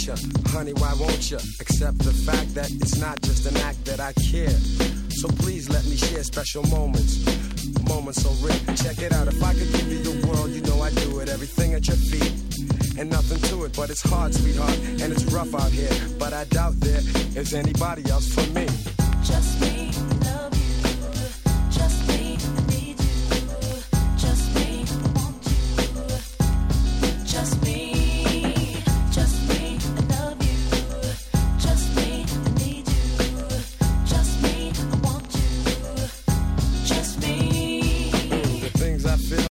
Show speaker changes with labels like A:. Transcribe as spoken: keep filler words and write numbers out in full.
A: ya? Honey, why won't ya? Accept the fact that it's not just an act that I care. So please let me share special moments. Moments so rare. Check it out. If I could give you the world, you know I'd do it. Everything at your feet. And nothing to it, but it's hard, sweetheart. And it's rough out here. But I doubt there is anybody else for me.
B: Just me.